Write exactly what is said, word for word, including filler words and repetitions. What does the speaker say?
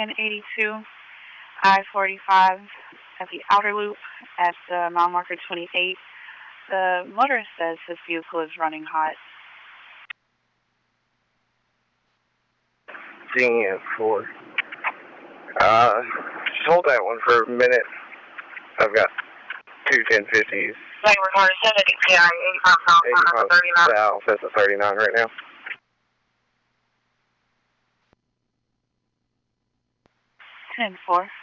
ten eighty-two I forty-five at the outer loop at uh, mile marker twenty-eight. The motorist says his vehicle is running hot. ten four. Uh, just hold that one for a minute. I've got two ten fifties. Like we're going to eighty-five south, eighty-five thirty-nine. South, that's a thirty-nine right now. ten four.